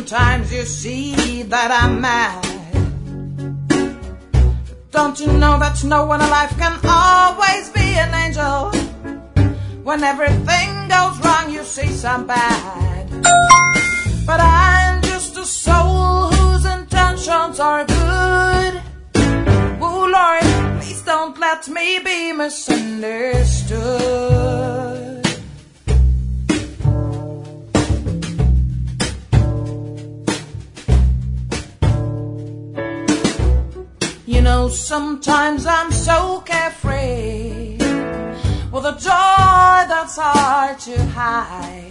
sometimes you see that I'm mad. Don't you know that no one alive can always be an angel? When everything goes wrong, you see some bad. But I'm just a soul whose intentions are good. Oh Lord, please don't let me be misunderstood. You know, sometimes I'm so carefree, with a joy that's hard to hide.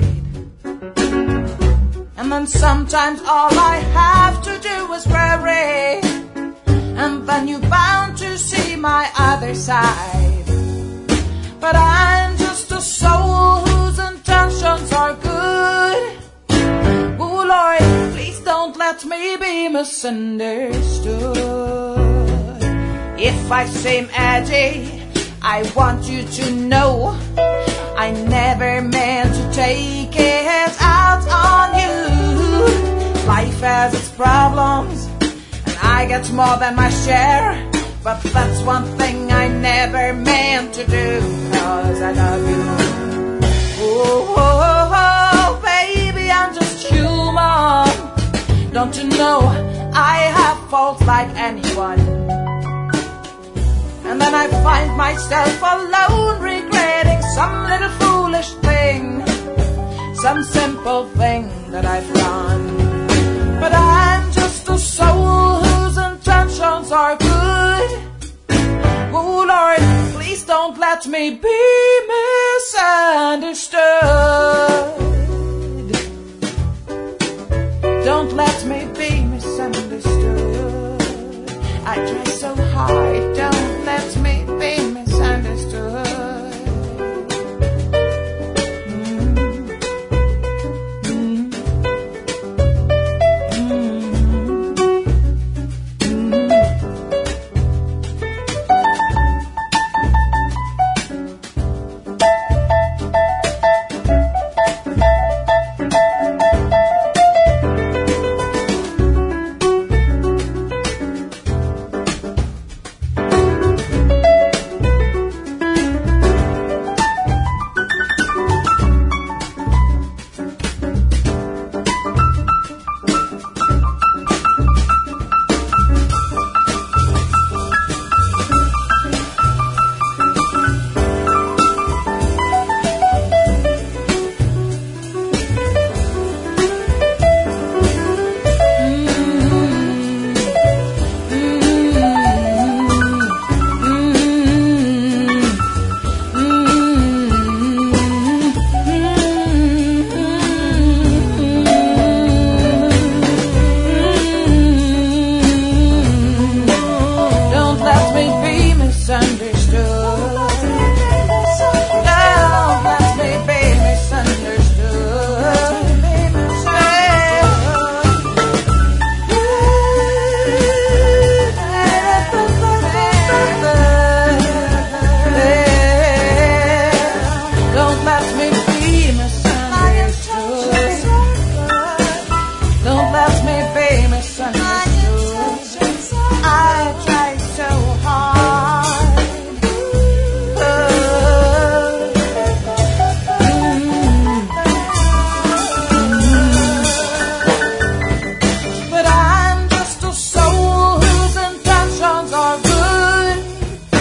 And then sometimes all I have to do is worry, and then you're bound to see my other side. But I'm just a soul whose intentions are good. Oh Lord, please don't let me be misunderstood. If I seem edgy, I want you to know I never meant to take it out on you. Life has its problems, and I get more than my share. But that's one thing I never meant to do, 'cause I love you. Oh, oh, oh, baby, I'm just human. Don't you know I have faults like anyone? And then I find myself alone, regretting some little foolish thing, some simple thing that I've done. But I'm just a soul whose intentions are good. Oh Lord, please don't let me be misunderstood. Don't let me be misunderstood. I try so hard, don't let me be misunderstood.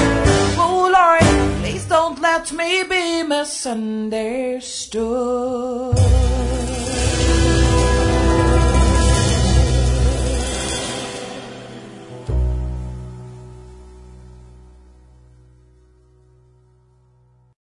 Let me be misunderstood.